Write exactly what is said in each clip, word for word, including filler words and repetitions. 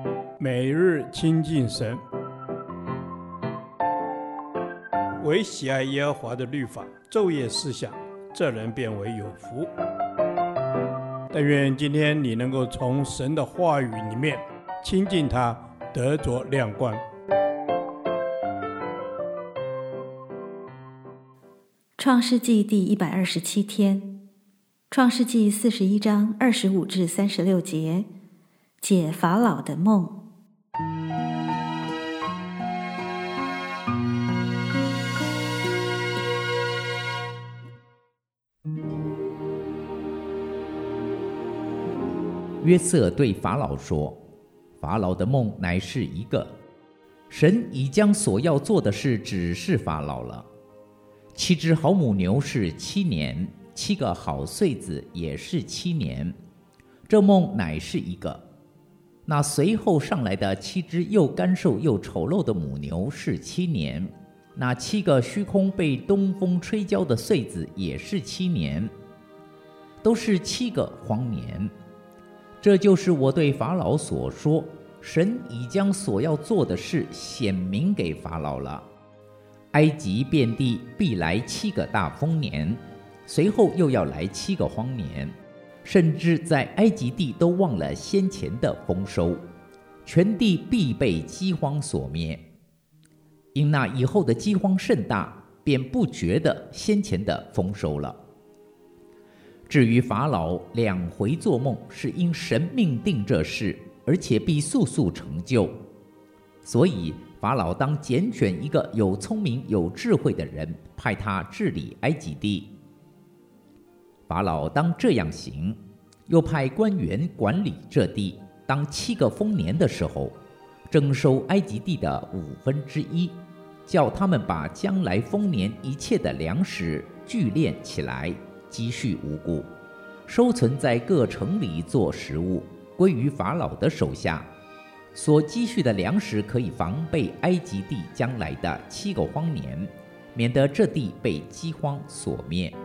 每日亲近神，唯喜爱耶和华的律法，昼夜思想，这人变为有福。但愿今天你能够从神的话语里面亲近他，得着亮光。 创世纪第一百二十七天，创世纪四十一章二十五至三十六节，解法老的梦。 约瑟对法老说，法老的梦乃是一个，神已将所要做的事指示法老了。七只好母牛是七年，七个好穗子也是七年，这梦乃是一个。那随后上来的七只又干瘦又丑陋的母牛是七年，那七个虚空被东风吹焦的穗子也是七年，都是七个荒年。这就是我对法老所说，神已将所要做的事显明给法老了。埃及遍地必来七个大丰年，随后又要来七个荒年，甚至在埃及地都忘了先前的丰收，全地必被饥荒所灭。因那以后的饥荒甚大，便不觉得先前的丰收了。至于法老两回做梦，是因神命定这事，而且必速速成就。所以法老当拣选一个有聪明有智慧的人，派他治理埃及地。法老当这样行，又派官员管理这地。当七个丰年的时候，征收埃及地的五分之一，叫他们把将来丰年一切的粮食聚敛起来，积蓄无故，收存在各城里做食物，归于法老的手下。所积蓄的粮食可以防备埃及地将来的七个荒年，免得这地被饥荒所灭。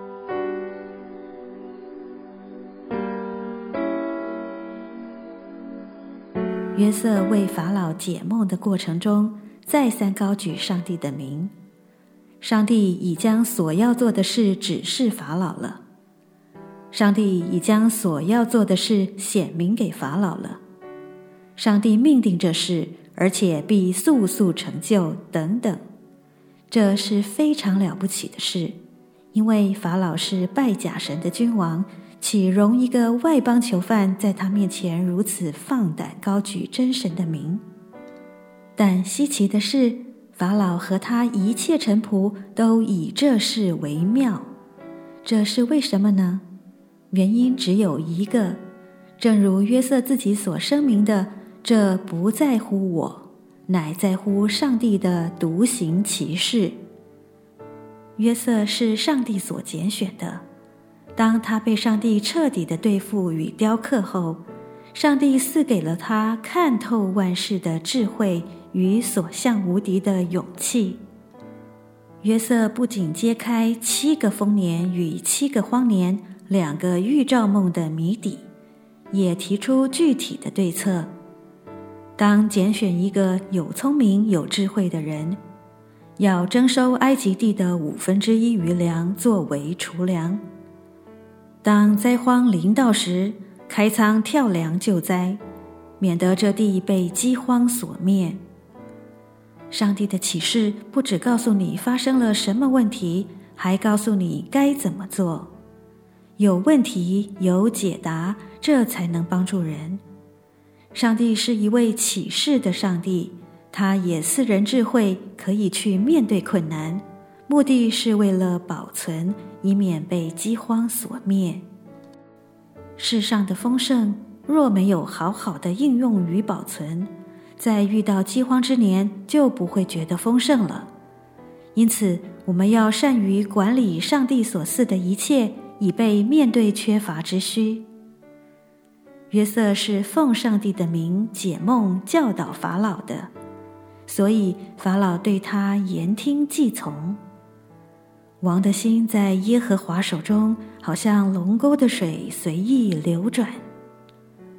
约瑟为法老解梦的过程中，再三高举上帝的名。上帝已将所要做的事指示法老了，上帝已将所要做的事显明给法老了，上帝命定这事，而且必速速成就，等等。这是非常了不起的事，因为法老是拜假神的君王，岂容一个外邦囚犯在他面前如此放胆高举真神的名？但稀奇的是，法老和他一切臣仆都以这事为妙。这是为什么呢？原因只有一个，正如约瑟自己所声明的，这不在乎我，乃在乎上帝的独行其事。约瑟是上帝所拣选的，当他被上帝彻底的对付与雕刻后，上帝赐给了他看透万事的智慧与所向无敌的勇气。约瑟不仅揭开七个丰年与七个荒年两个预兆梦的谜底，也提出具体的对策。当拣选一个有聪明有智慧的人，要征收埃及地的五分之一余粮作为储粮。当灾荒临到时，开仓跳粮救灾，免得这地被饥荒所灭。上帝的启示不只告诉你发生了什么问题，还告诉你该怎么做。有问题有解答，这才能帮助人。上帝是一位启示的上帝，他也赐人智慧，可以去面对困难，目的是为了保存，以免被饥荒所灭。世上的丰盛若没有好好的应用与保存，在遇到饥荒之年就不会觉得丰盛了。因此我们要善于管理上帝所赐的一切，以备面对缺乏之需。约瑟是奉上帝的名解梦教导法老的，所以法老对他言听计从。王的心在耶和华手中，好像龙沟的水随意流转。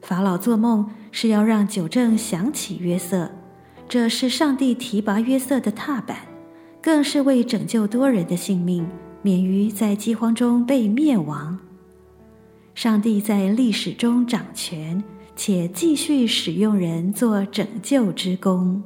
法老做梦是要让九正想起约瑟，这是上帝提拔约瑟的踏板，更是为拯救多人的性命，免于在饥荒中被灭亡。上帝在历史中掌权，且继续使用人做拯救之功。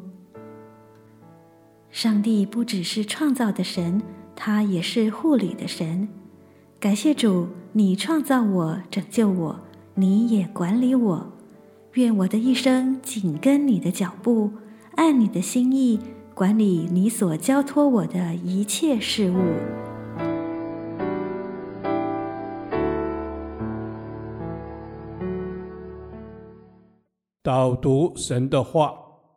上帝不只是创造的神，他也是护理的神。感谢主，你创造我，拯救我，你也管理我。愿我的一生紧跟你的脚步，按你的心意管理你所交托我的一切事物。 导读神的话。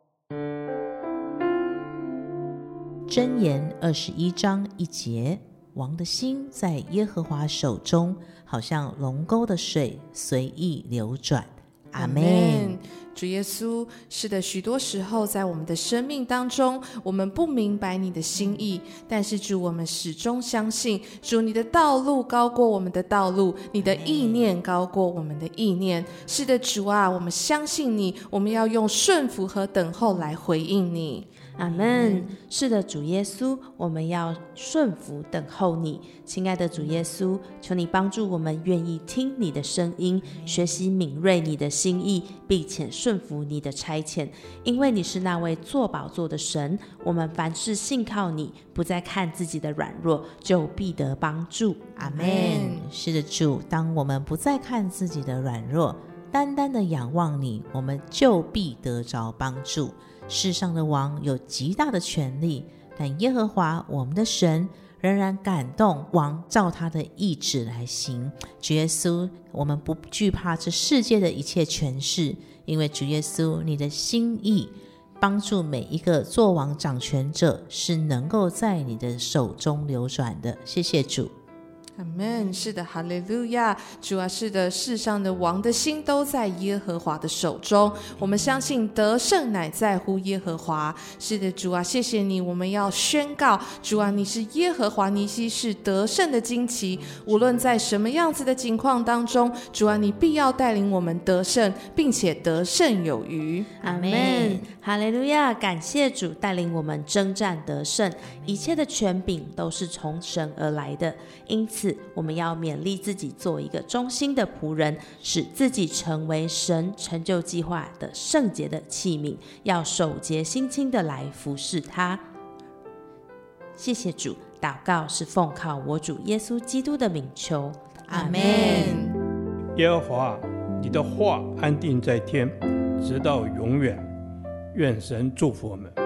箴言二十一章一节，王的心在耶和华手中，好像龙沟的水随意流转。阿们。 主耶稣，是的，许多时候在我们的生命当中，我们不明白你的心意，但是主，我们始终相信，主，你的道路高过我们的道路，你的意念高过我们的意念。是的，主啊，我们相信你，我们要用顺服和等候来回应你。 阿们。是的，主耶稣，我们要顺服等候你。亲爱的主耶稣，求你帮助我们愿意听你的声音，学习敏锐你的心意，并且顺服你的差遣。因为你是那位坐宝座的神，我们凡事信靠你，不再看自己的软弱，就必得帮助。阿们。是的，主，当我们不再看自己的软弱，单单的仰望你，我们就必得着帮助。世上的王有极大的权力，但耶和华我们的神仍然感动王照他的意志来行。主耶稣，我们不惧怕这世界的一切权势，因为主耶稣，你的心意帮助每一个作王掌权者是能够在你的手中流转的。谢谢主。 阿们。是的，哈利路亚。主啊，是的，世上的王的心都在耶和华的手中，我们相信得胜乃在乎耶和华。是的，主啊，谢谢你，我们要宣告，主啊，你是耶和华尼西，是得胜的旌旗，无论在什么样子的情况当中，主啊，你必要带领我们得胜，并且得胜有余。 阿们。哈利路亚。感谢主带领我们征战得胜，一切的权柄都是从神而来的，因此我们要勉励自己做一个忠心的仆人，使自己成为神成就计划的圣洁的器皿，要守节心清的来服侍他。谢谢主。祷告是奉靠我主耶稣基督的名求。阿们。 耶和华，你的话安定在天，直到永远。愿神祝福我们。